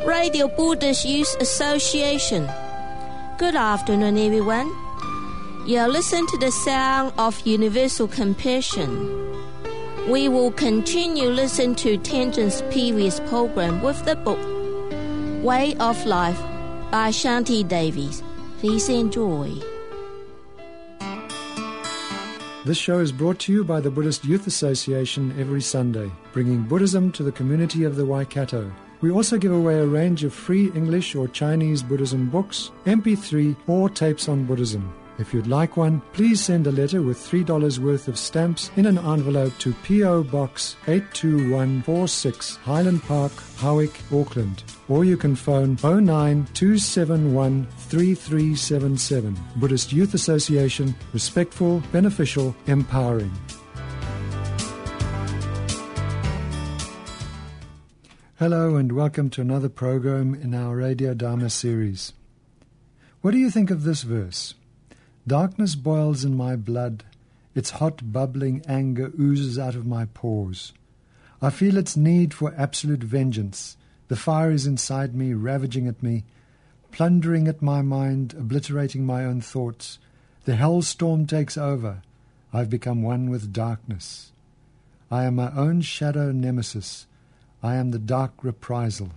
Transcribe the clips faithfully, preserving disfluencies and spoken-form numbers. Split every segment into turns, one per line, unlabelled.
Radio Buddhist Youth Association. Good afternoon, everyone. You are listening to the sound of universal compassion. We will continue listening to Tenzin's previous program with the book Way of Life by Shanti Davies. Please enjoy.
This show is brought to you by the Buddhist Youth Association every Sunday, bringing Buddhism to the community of the Waikato. We also give away a range of free English or Chinese Buddhism books, M P three, or tapes on Buddhism. If you'd like one, please send a letter with three dollars worth of stamps in an envelope to P O Box eight two one four six, Highland Park, Howick, Auckland. Or you can phone oh nine two seven one three three seven seven. Buddhist Youth Association, respectful, beneficial, empowering. Hello and welcome to another program in our Radio Dharma series. What do you think of this verse? Darkness boils in my blood, its hot bubbling anger oozes out of my pores. I feel its need for absolute vengeance. The fire is inside me, ravaging at me, plundering at my mind, obliterating my own thoughts. The hell storm takes over. I've become one with darkness. I am my own shadow nemesis. I am the dark reprisal.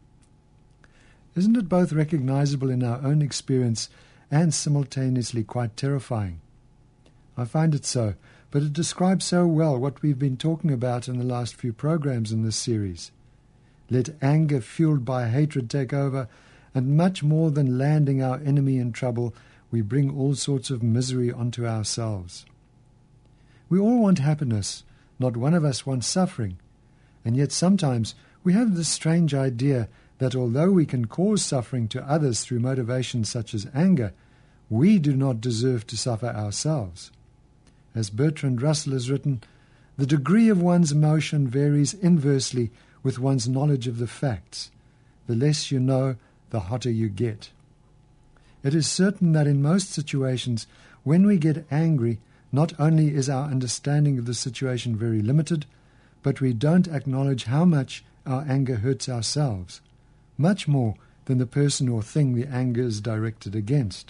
Isn't it both recognizable in our own experience and simultaneously quite terrifying? I find it so, but it describes so well what we've been talking about in the last few programs in this series. Let anger fueled by hatred take over, and much more than landing our enemy in trouble, we bring all sorts of misery onto ourselves. We all want happiness, not one of us wants suffering, and yet sometimes we have this strange idea that although we can cause suffering to others through motivations such as anger, we do not deserve to suffer ourselves. As Bertrand Russell has written, the degree of one's emotion varies inversely with one's knowledge of the facts. The less you know, the hotter you get. It is certain that in most situations, when we get angry, not only is our understanding of the situation very limited, but we don't acknowledge how much our anger hurts ourselves, much more than the person or thing the anger is directed against.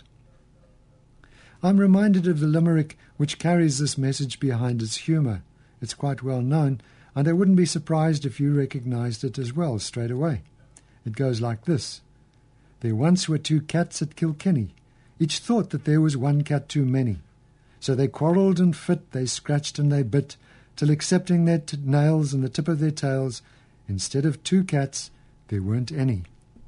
I'm reminded of the limerick which carries this message behind its humour. It's quite well known, and I wouldn't be surprised if you recognised it as well straight away. It goes like this. There once were two cats at Kilkenny. Each thought that there was one cat too many. So they quarrelled and fit, they scratched and they bit, till accepting their t- nails and the tip of their tails, instead of two cats, there weren't any.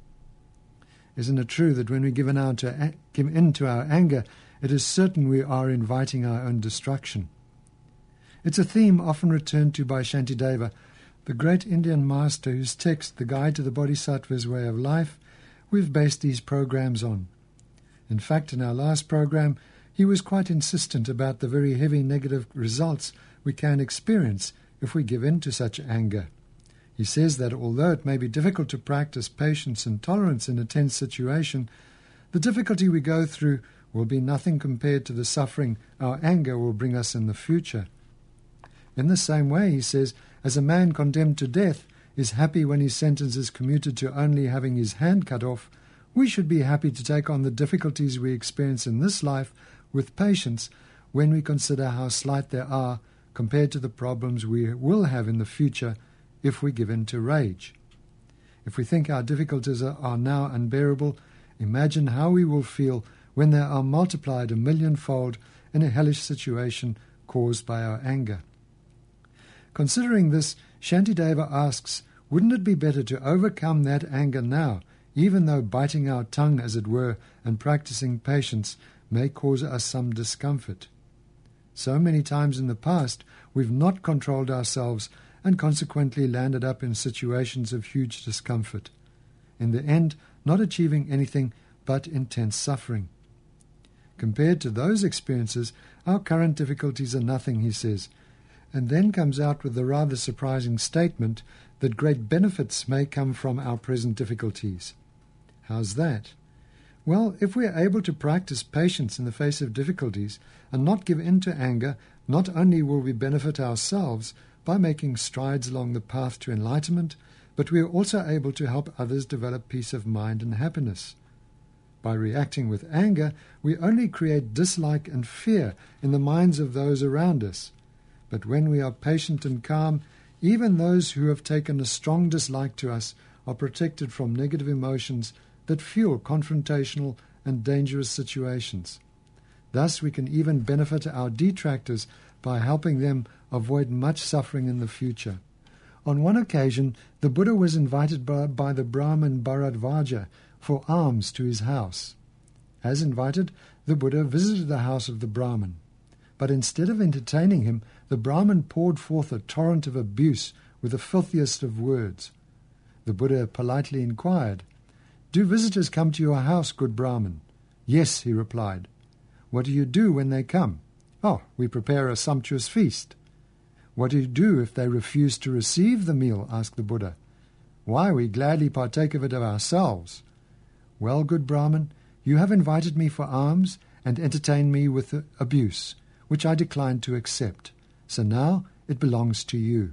Isn't it true that when we give in, to a- give in to our anger, it is certain we are inviting our own destruction? It's a theme often returned to by Shantideva, the great Indian master whose text, The Guide to the Bodhisattva's Way of Life, we've based these programs on. In fact, in our last program, he was quite insistent about the very heavy negative results we can experience if we give in to such anger. He says that although it may be difficult to practice patience and tolerance in a tense situation, the difficulty we go through will be nothing compared to the suffering our anger will bring us in the future. In the same way, he says, as a man condemned to death is happy when his sentence is commuted to only having his hand cut off, we should be happy to take on the difficulties we experience in this life with patience when we consider how slight they are compared to the problems we will have in the future if we give in to rage. If we think our difficulties are now unbearable, imagine how we will feel when they are multiplied a millionfold in a hellish situation caused by our anger. Considering this, Shantideva asks, wouldn't it be better to overcome that anger now, even though biting our tongue, as it were, and practicing patience may cause us some discomfort? So many times in the past, we've not controlled ourselves and consequently landed up in situations of huge discomfort. In the end, not achieving anything but intense suffering. Compared to those experiences, our current difficulties are nothing, he says, and then comes out with the rather surprising statement that great benefits may come from our present difficulties. How's that? Well, if we are able to practice patience in the face of difficulties and not give in to anger, not only will we benefit ourselves by making strides along the path to enlightenment, but we are also able to help others develop peace of mind and happiness. By reacting with anger, we only create dislike and fear in the minds of those around us. But when we are patient and calm, even those who have taken a strong dislike to us are protected from negative emotions that fuel confrontational and dangerous situations. Thus, we can even benefit our detractors by helping them avoid much suffering in the future. On one occasion, the Buddha was invited by, by the Brahmin Bharadvaja for alms to his house. As invited, the Buddha visited the house of the Brahmin. But instead of entertaining him, the Brahmin poured forth a torrent of abuse with the filthiest of words. The Buddha politely inquired, "Do visitors come to your house, good Brahmin?" "Yes," he replied. "What do you do when they come?" "Oh, we prepare a sumptuous feast." "What do you do if they refuse to receive the meal?" asked the Buddha. "Why, we gladly partake of it of ourselves." "Well, good Brahmin, you have invited me for alms and entertained me with abuse, which I declined to accept. So now it belongs to you."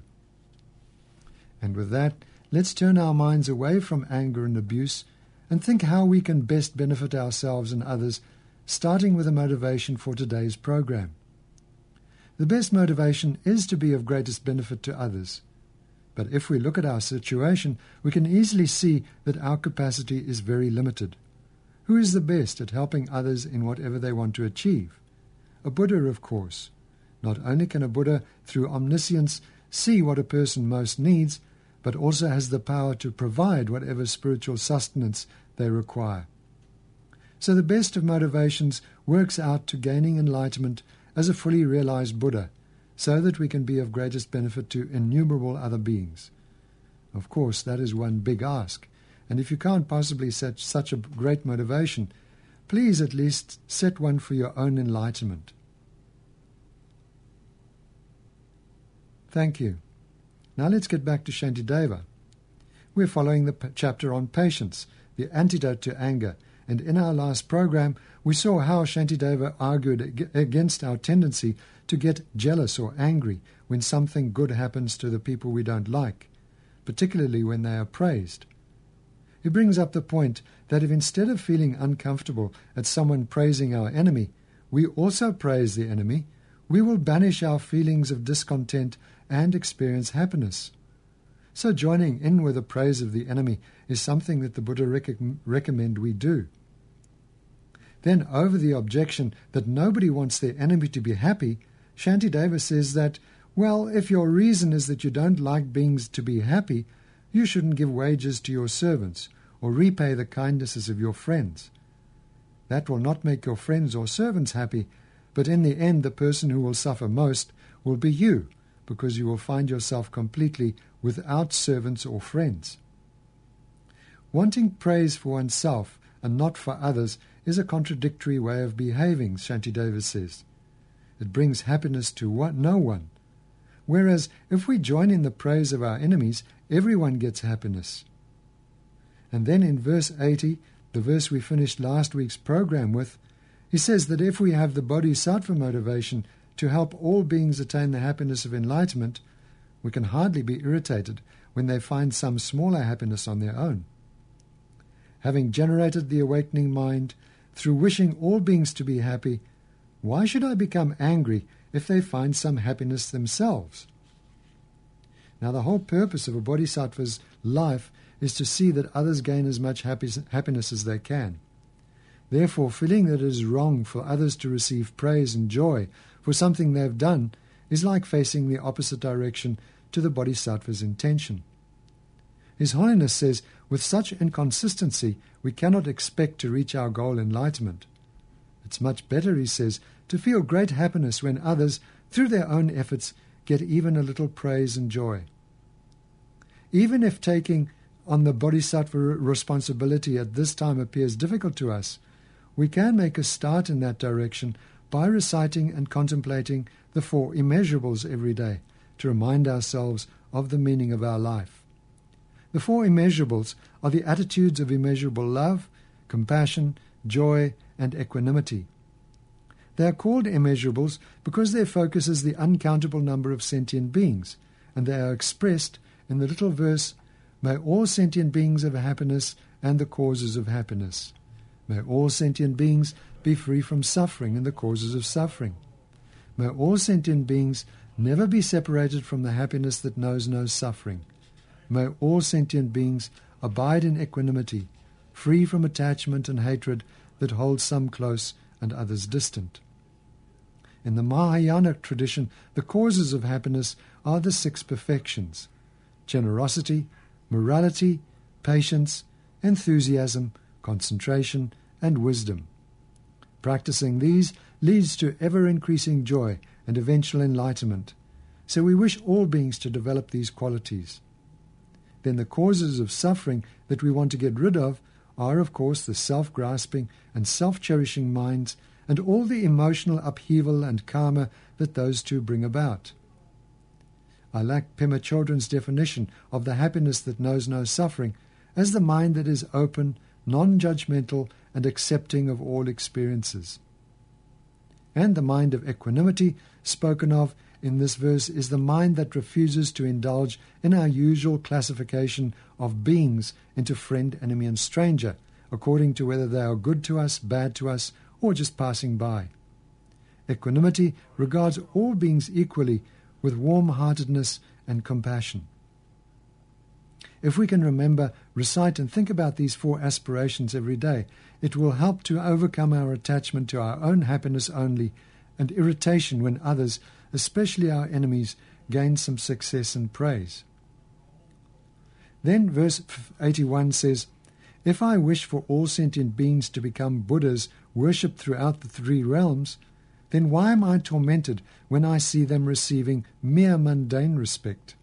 And with that, let's turn our minds away from anger and abuse and think how we can best benefit ourselves and others, starting with a motivation for today's program. The best motivation is to be of greatest benefit to others. But if we look at our situation, we can easily see that our capacity is very limited. Who is the best at helping others in whatever they want to achieve? A Buddha, of course. Not only can a Buddha, through omniscience, see what a person most needs, but also has the power to provide whatever spiritual sustenance they require. So the best of motivations works out to gaining enlightenment as a fully realized Buddha, so that we can be of greatest benefit to innumerable other beings. Of course, that is one big ask, and if you can't possibly set such a great motivation, please at least set one for your own enlightenment. Thank you. Now let's get back to Shantideva. We're following the p- chapter on patience, the antidote to anger, and in our last program we saw how Shantideva argued ag- against our tendency to get jealous or angry when something good happens to the people we don't like, particularly when they are praised. He brings up the point that if instead of feeling uncomfortable at someone praising our enemy, we also praise the enemy, we will banish our feelings of discontent and experience happiness. So joining in with the praise of the enemy is something that the Buddha rec- recommend we do. Then over the objection that nobody wants their enemy to be happy, Shantideva says that, well, if your reason is that you don't like beings to be happy, you shouldn't give wages to your servants or repay the kindnesses of your friends. That will not make your friends or servants happy, but in the end the person who will suffer most will be you, because you will find yourself completely without servants or friends. Wanting praise for oneself and not for others is a contradictory way of behaving, Shantideva says. It brings happiness to one, no one. Whereas if we join in the praise of our enemies, everyone gets happiness. And then in verse eighty, the verse we finished last week's program with, he says that if we have the bodhisattva motivation to help all beings attain the happiness of enlightenment, we can hardly be irritated when they find some smaller happiness on their own. Having generated the awakening mind through wishing all beings to be happy, why should I become angry if they find some happiness themselves? Now, the whole purpose of a bodhisattva's life is to see that others gain as much happy, happiness as they can. Therefore, feeling that it is wrong for others to receive praise and joy for something they have done is like facing the opposite direction to the bodhisattva's intention. His Holiness says, with such inconsistency, we cannot expect to reach our goal enlightenment. It's much better, he says, to feel great happiness when others, through their own efforts, get even a little praise and joy. Even if taking on the bodhisattva responsibility at this time appears difficult to us, we can make a start in that direction by reciting and contemplating the four immeasurables every day to remind ourselves of the meaning of our life. The four immeasurables are the attitudes of immeasurable love, compassion, joy, and equanimity. They are called immeasurables because their focus is the uncountable number of sentient beings, and they are expressed in the little verse, May all sentient beings have happiness and the causes of happiness. May all sentient beings be free from suffering and the causes of suffering. May all sentient beings never be separated from the happiness that knows no suffering. May all sentient beings abide in equanimity, free from attachment and hatred that holds some close and others distant. In the Mahayana tradition, the causes of happiness are the six perfections: generosity, morality, patience, enthusiasm, concentration, and wisdom. Practicing these leads to ever-increasing joy and eventual enlightenment, so we wish all beings to develop these qualities. Then the causes of suffering that we want to get rid of are, of course, the self-grasping and self-cherishing minds and all the emotional upheaval and karma that those two bring about. I like Pema Chodron's definition of the happiness that knows no suffering as the mind that is open, non-judgmental, and accepting of all experiences. And the mind of equanimity, spoken of in this verse, is the mind that refuses to indulge in our usual classification of beings into friend, enemy, and stranger, according to whether they are good to us, bad to us, or just passing by. Equanimity regards all beings equally with warm-heartedness and compassion. If we can remember, recite, and think about these four aspirations every day, it will help to overcome our attachment to our own happiness only and irritation when others, especially our enemies, gain some success and praise. Then verse eighty-one says, "If I wish for all sentient beings to become Buddhas worshipped throughout the three realms, then why am I tormented when I see them receiving mere mundane respect?"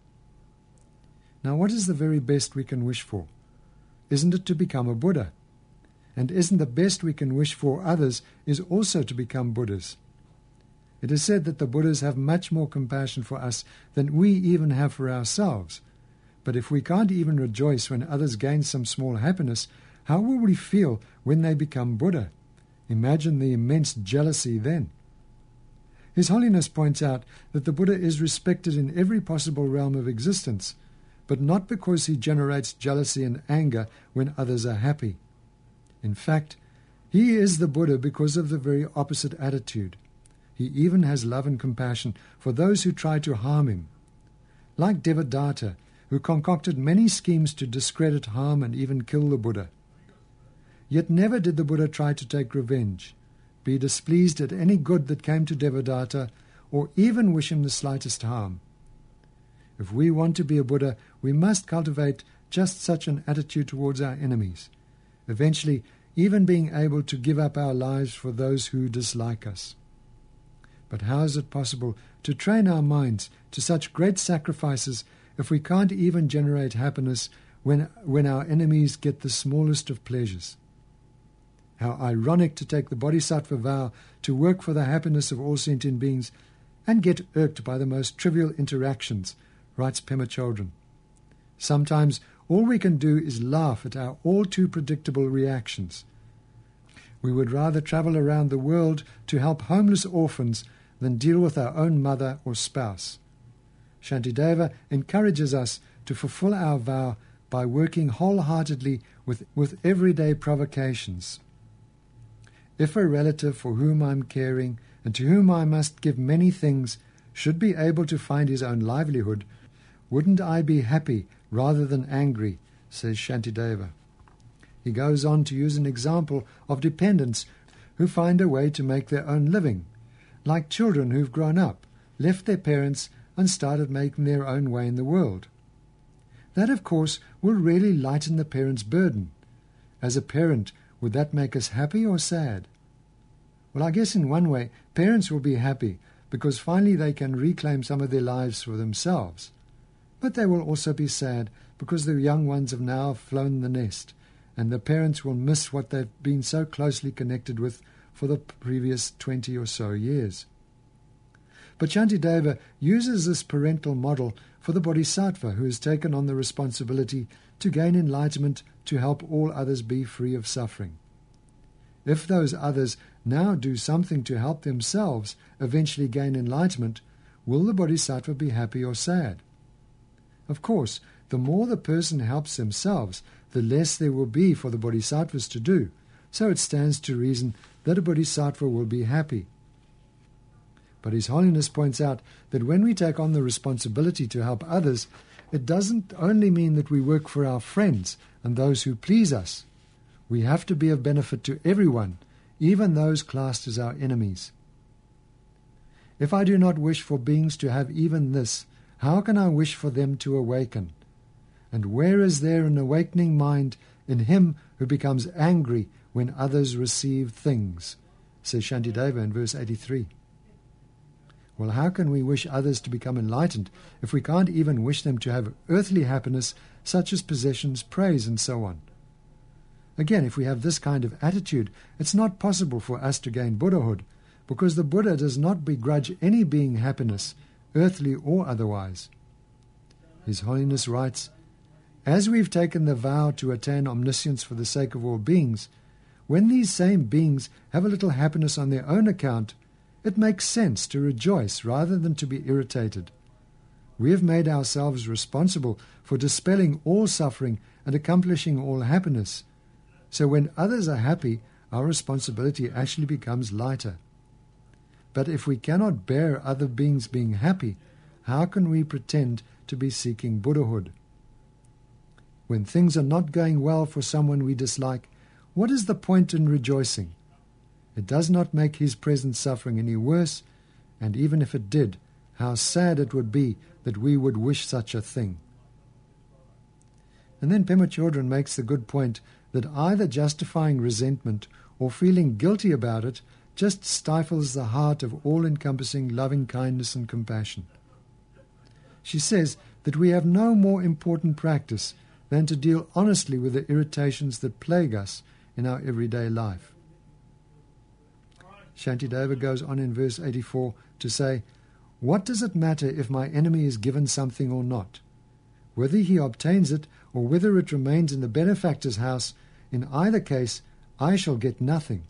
Now, what is the very best we can wish for? Isn't it to become a Buddha? And isn't the best we can wish for others is also to become Buddhas? It is said that the Buddhas have much more compassion for us than we even have for ourselves. But if we can't even rejoice when others gain some small happiness, how will we feel when they become Buddha? Imagine the immense jealousy then. His Holiness points out that the Buddha is respected in every possible realm of existence, but not because he generates jealousy and anger when others are happy. In fact, he is the Buddha because of the very opposite attitude. He even has love and compassion for those who try to harm him. Like Devadatta, who concocted many schemes to discredit, harm, and even kill the Buddha. Yet never did the Buddha try to take revenge, be displeased at any good that came to Devadatta, or even wish him the slightest harm. If we want to be a Buddha, we must cultivate just such an attitude towards our enemies, eventually even being able to give up our lives for those who dislike us. But how is it possible to train our minds to such great sacrifices if we can't even generate happiness when, when our enemies get the smallest of pleasures? How ironic to take the Bodhisattva vow to work for the happiness of all sentient beings and get irked by the most trivial interactions, writes Pema Chodron. Sometimes all we can do is laugh at our all too predictable reactions. We would rather travel around the world to help homeless orphans than deal with our own mother or spouse. Shantideva encourages us to fulfill our vow by working wholeheartedly with, with everyday provocations. If a relative for whom I am caring and to whom I must give many things should be able to find his own livelihood, wouldn't I be happy rather than angry, says Shantideva. He goes on to use an example of dependents who find a way to make their own living, like children who've grown up, left their parents, and started making their own way in the world. That, of course, will really lighten the parent's burden. As a parent, would that make us happy or sad? Well, I guess in one way, parents will be happy because finally they can reclaim some of their lives for themselves. But they will also be sad because the young ones have now flown the nest, and the parents will miss what they've been so closely connected with for the previous twenty or so years. But Shantideva uses this parental model for the Bodhisattva who has taken on the responsibility to gain enlightenment to help all others be free of suffering. If those others now do something to help themselves eventually gain enlightenment, will the Bodhisattva be happy or sad? Of course, the more the person helps themselves, the less there will be for the bodhisattvas to do. So it stands to reason that a bodhisattva will be happy. But His Holiness points out that when we take on the responsibility to help others, it doesn't only mean that we work for our friends and those who please us. We have to be of benefit to everyone, even those classed as our enemies. If I do not wish for beings to have even this, how can I wish for them to awaken? And where is there an awakening mind in him who becomes angry when others receive things? Says Shantideva in verse eighty-three. Well, how can we wish others to become enlightened if we can't even wish them to have earthly happiness such as possessions, praise, and so on? Again, if we have this kind of attitude, it's not possible for us to gain Buddhahood, because the Buddha does not begrudge any being happiness, earthly or otherwise. His Holiness writes, "As we've taken the vow to attain omniscience for the sake of all beings, when these same beings have a little happiness on their own account, it makes sense to rejoice rather than to be irritated. We have made ourselves responsible for dispelling all suffering and accomplishing all happiness. So when others are happy, our responsibility actually becomes lighter. But if we cannot bear other beings being happy, how can we pretend to be seeking Buddhahood? When things are not going well for someone we dislike, what is the point in rejoicing? It does not make his present suffering any worse, and even if it did, how sad it would be that we would wish such a thing." And then Pema Chodron makes the good point that either justifying resentment or feeling guilty about it just stifles the heart of all-encompassing loving kindness and compassion. She says that we have no more important practice than to deal honestly with the irritations that plague us in our everyday life. Shantideva goes on in verse eighty-four to say, "What does it matter if my enemy is given something or not? Whether he obtains it or whether it remains in the benefactor's house, in either case I shall get nothing."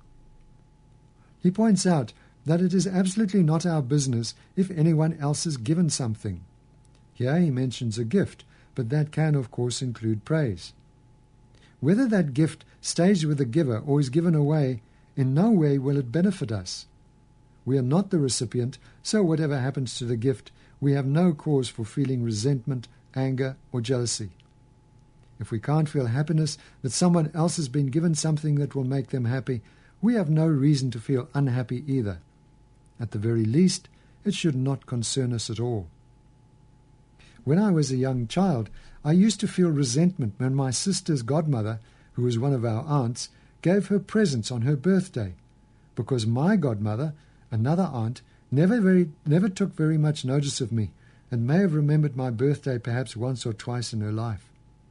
He points out that it is absolutely not our business if anyone else is given something. Here he mentions a gift, but that can of course include praise. Whether that gift stays with the giver or is given away, in no way will it benefit us. We are not the recipient, so whatever happens to the gift, we have no cause for feeling resentment, anger, or jealousy. If we can't feel happiness that someone else has been given something that will make them happy, we have no reason to feel unhappy either. At the very least, it should not concern us at all. When I was a young child, I used to feel resentment when my sister's godmother, who was one of our aunts, gave her presents on her birthday, because my godmother, another aunt, never very never took very much notice of me, and may have remembered my birthday perhaps once or twice in her life.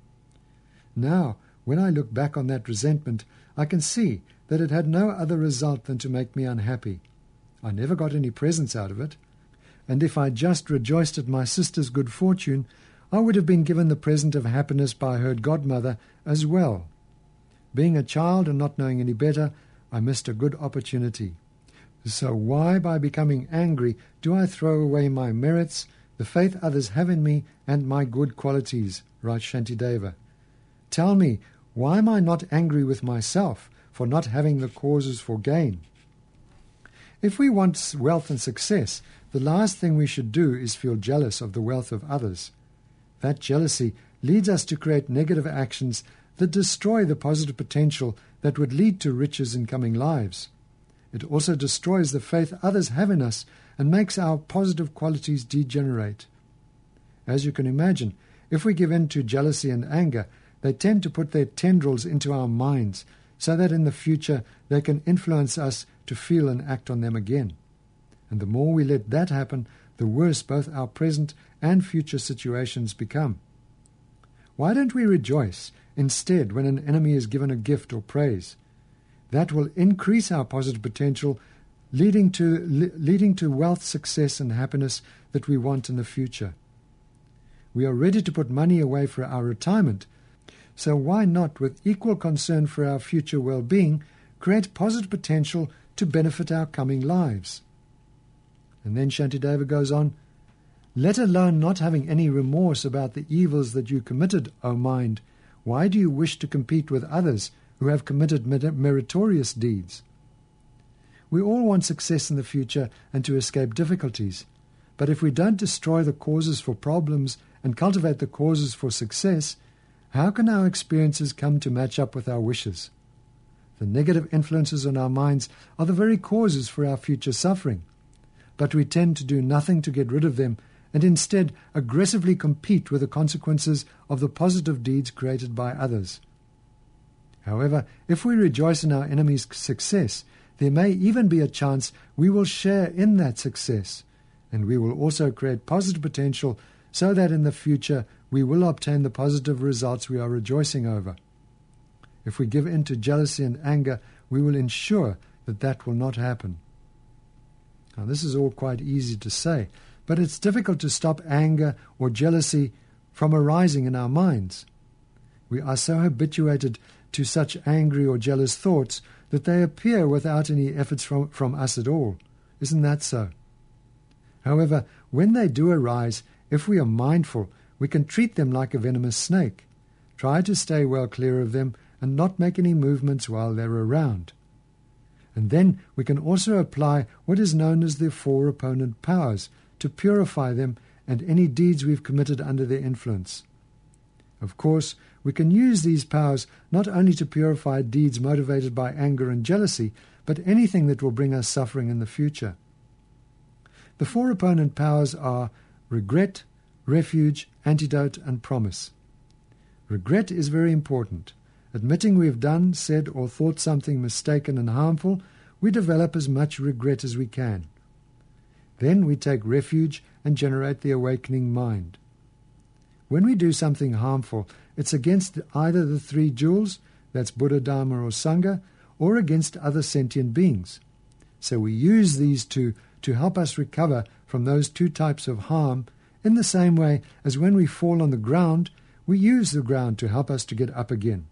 Now, when I look back on that resentment, I can see that it had no other result than to make me unhappy. I never got any presents out of it, and if I just rejoiced at my sister's good fortune, I would have been given the present of happiness by her godmother as well. Being a child and not knowing any better, I missed a good opportunity. So why, by becoming angry, do I throw away my merits, the faith others have in me, and my good qualities, writes Shantideva. Tell me, why am I not angry with myself for not having the causes for gain? If we want wealth and success, the last thing we should do is feel jealous of the wealth of others. That jealousy leads us to create negative actions that destroy the positive potential that would lead to riches in coming lives. It also destroys the faith others have in us and makes our positive qualities degenerate. As you can imagine, if we give in to jealousy and anger, they tend to put their tendrils into our minds so that in the future they can influence us to feel and act on them again. And the more we let that happen, the worse both our present and future situations become. Why don't we rejoice instead when an enemy is given a gift or praise? That will increase our positive potential, leading to, le- leading to wealth, success, and happiness that we want in the future. We are ready to put money away for our retirement, so why not, with equal concern for our future well-being, create positive potential to benefit our coming lives? And then Shantideva goes on, let alone not having any remorse about the evils that you committed, O mind, why do you wish to compete with others who have committed meritorious deeds? We all want success in the future and to escape difficulties, but if we don't destroy the causes for problems and cultivate the causes for success, how can our experiences come to match up with our wishes? The negative influences on our minds are the very causes for our future suffering, but we tend to do nothing to get rid of them and instead aggressively compete with the consequences of the positive deeds created by others. However, if we rejoice in our enemy's success, there may even be a chance we will share in that success, and we will also create positive potential so that in the future we will obtain the positive results we are rejoicing over. If we give in to jealousy and anger, we will ensure that that will not happen. Now, this is all quite easy to say, but it's difficult to stop anger or jealousy from arising in our minds. We are so habituated to such angry or jealous thoughts that they appear without any efforts from, from us at all. Isn't that so? However, when they do arise, if we are mindful, we can treat them like a venomous snake. Try to stay well clear of them and not make any movements while they're around. And then we can also apply what is known as the four opponent powers to purify them and any deeds we've committed under their influence. Of course, we can use these powers not only to purify deeds motivated by anger and jealousy, but anything that will bring us suffering in the future. The four opponent powers are regret, refuge, antidote, and promise. Regret is very important. Admitting we have done, said, or thought something mistaken and harmful, we develop as much regret as we can. Then we take refuge and generate the awakening mind. When we do something harmful, it's against either the three jewels, that's Buddha, Dharma, or Sangha, or against other sentient beings. So we use these two to help us recover from those two types of harm in the same way as when we fall on the ground, we use the ground to help us to get up again.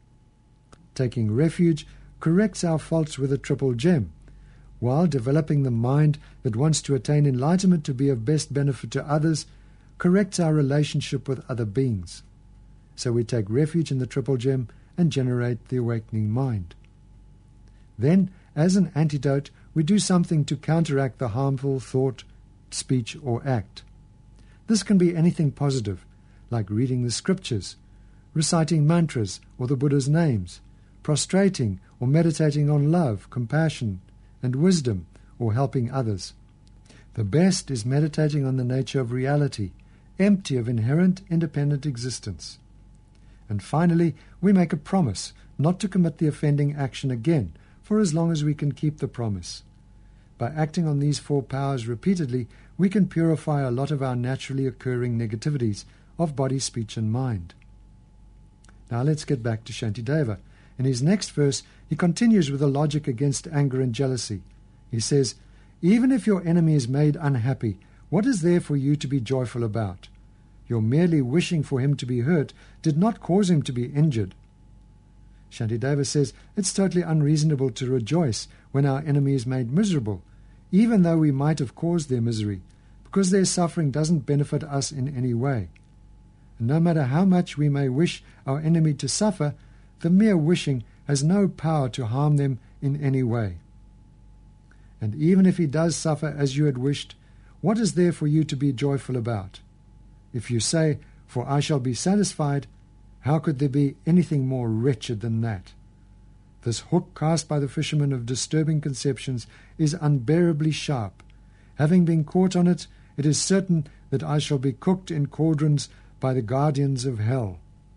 Taking refuge corrects our faults with a triple gem, while developing the mind that wants to attain enlightenment to be of best benefit to others corrects our relationship with other beings. So we take refuge in the triple gem and generate the awakening mind. Then, as an antidote, we do something to counteract the harmful thought, speech, or act. This can be anything positive, like reading the scriptures, reciting mantras or the Buddha's names, prostrating or meditating on love, compassion, and wisdom, or helping others. The best is meditating on the nature of reality, empty of inherent independent existence. And finally, we make a promise not to commit the offending action again, for as long as we can keep the promise. By acting on these four powers repeatedly, we can purify a lot of our naturally occurring negativities of body, speech, and mind. Now let's get back to Shantideva. In his next verse, he continues with a logic against anger and jealousy. He says, "Even if your enemy is made unhappy, what is there for you to be joyful about? Your merely wishing for him to be hurt did not cause him to be injured." Shantideva says it's totally unreasonable to rejoice when our enemy is made miserable, even though we might have caused their misery, because their suffering doesn't benefit us in any way. And no matter how much we may wish our enemy to suffer, the mere wishing has no power to harm them in any way. And even if he does suffer as you had wished, what is there for you to be joyful about? If you say, "For I shall be satisfied," how could there be anything more wretched than that? This hook cast by the fisherman of disturbing conceptions is unbearably sharp. Having been caught on it, it is certain that I shall be cooked in cauldrons by the guardians of hell.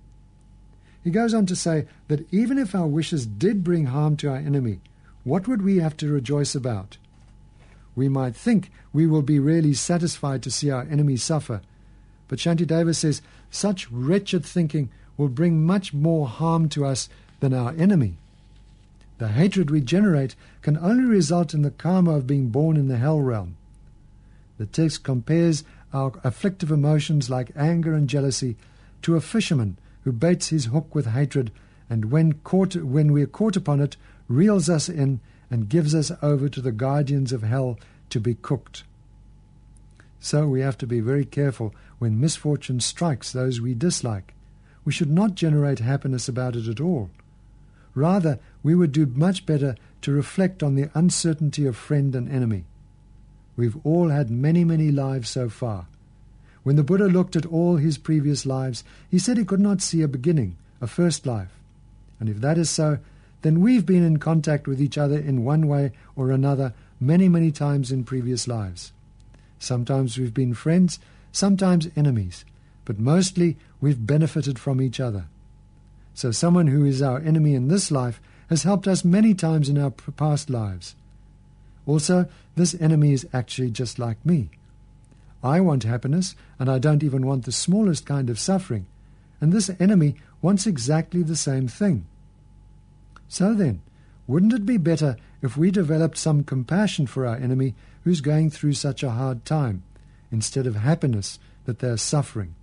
He goes on to say that even if our wishes did bring harm to our enemy, what would we have to rejoice about? We might think we will be really satisfied to see our enemy suffer, but Shantideva says such wretched thinking will bring much more harm to us than our enemy. The hatred we generate can only result in the karma of being born in the hell realm. The text compares our afflictive emotions like anger and jealousy to a fisherman who baits his hook with hatred, and when caught, when we are caught upon it, reels us in and gives us over to the guardians of hell to be cooked. So we have to be very careful when misfortune strikes those we dislike. We should not generate happiness about it at all. Rather, we would do much better to reflect on the uncertainty of friend and enemy. We've all had many, many lives so far. When the Buddha looked at all his previous lives, he said he could not see a beginning, a first life. And if that is so, then we've been in contact with each other in one way or another many, many times in previous lives. Sometimes we've been friends, sometimes enemies, but mostly we've benefited from each other. So someone who is our enemy in this life has helped us many times in our past lives. Also, this enemy is actually just like me. I want happiness, and I don't even want the smallest kind of suffering, and this enemy wants exactly the same thing. So then, wouldn't it be better if we developed some compassion for our enemy who's going through such a hard time, instead of happiness that they're suffering?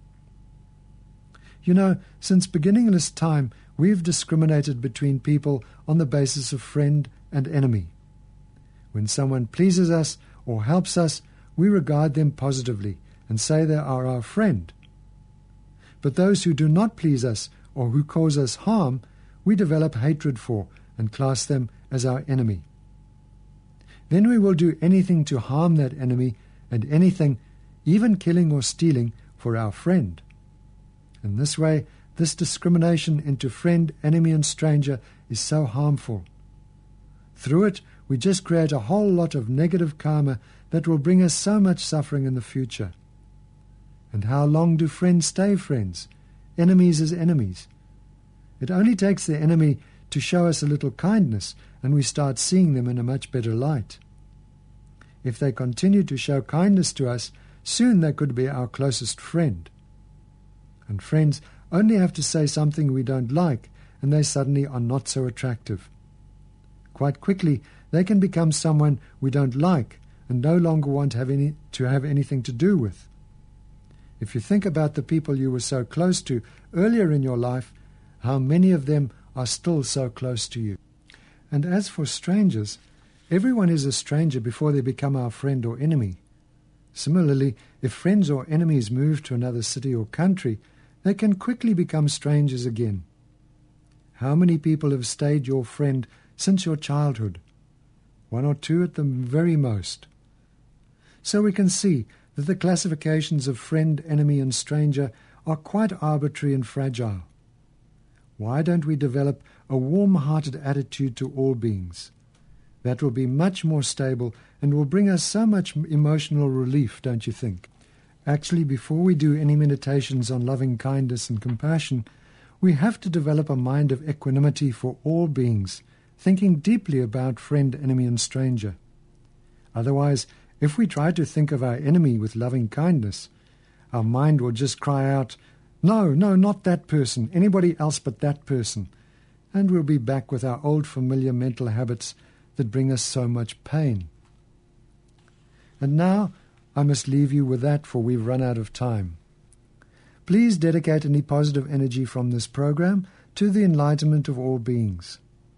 You know, since beginningless time, we've discriminated between people on the basis of friend and enemy. When someone pleases us or helps us, we regard them positively and say they are our friend. But those who do not please us or who cause us harm, we develop hatred for and class them as our enemy. Then we will do anything to harm that enemy and anything, even killing or stealing, for our friend. In this way, this discrimination into friend, enemy, and stranger is so harmful. Through it, we just create a whole lot of negative karma that will bring us so much suffering in the future. And how long do friends stay friends, enemies as enemies? It only takes the enemy to show us a little kindness, and we start seeing them in a much better light. If they continue to show kindness to us, soon they could be our closest friend. And friends only have to say something we don't like, and they suddenly are not so attractive. Quite quickly, they can become someone we don't like and no longer want have any, to have anything to do with. If you think about the people you were so close to earlier in your life, how many of them are still so close to you? And as for strangers, everyone is a stranger before they become our friend or enemy. Similarly, if friends or enemies move to another city or country, they can quickly become strangers again. How many people have stayed your friend since your childhood? One or two at the very most. So we can see that the classifications of friend, enemy, and stranger are quite arbitrary and fragile. Why don't we develop a warm-hearted attitude to all beings? That will be much more stable and will bring us so much emotional relief, don't you think? Actually, before we do any meditations on loving kindness and compassion, we have to develop a mind of equanimity for all beings, thinking deeply about friend, enemy, and stranger. Otherwise, if we try to think of our enemy with loving kindness, our mind will just cry out, "No, no, not that person, anybody else but that person," and we'll be back with our old familiar mental habits that bring us so much pain. And now, I must leave you with that, for we've run out of time. Please dedicate any positive energy from this program to the enlightenment of all beings.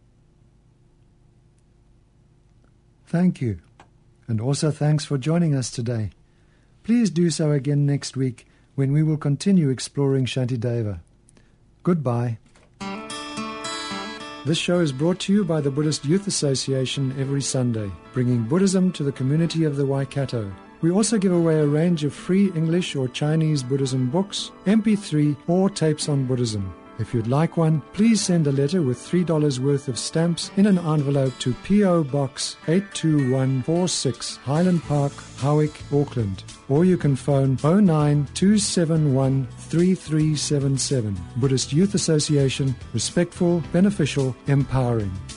Thank you, and also thanks for joining us today. Please do so again next week when we will continue exploring Shantideva. Goodbye. This show is brought to you by the Buddhist Youth Association every Sunday, bringing Buddhism to the community of the Waikato. We also give away a range of free English or Chinese Buddhism books, M P three, or tapes on Buddhism. If you'd like one, please send a letter with three dollars worth of stamps in an envelope to P O Box eight two one four six, Highland Park, Howick, Auckland. Or you can phone oh nine two seven one three three seven seven. Buddhist Youth Association, respectful, beneficial, empowering.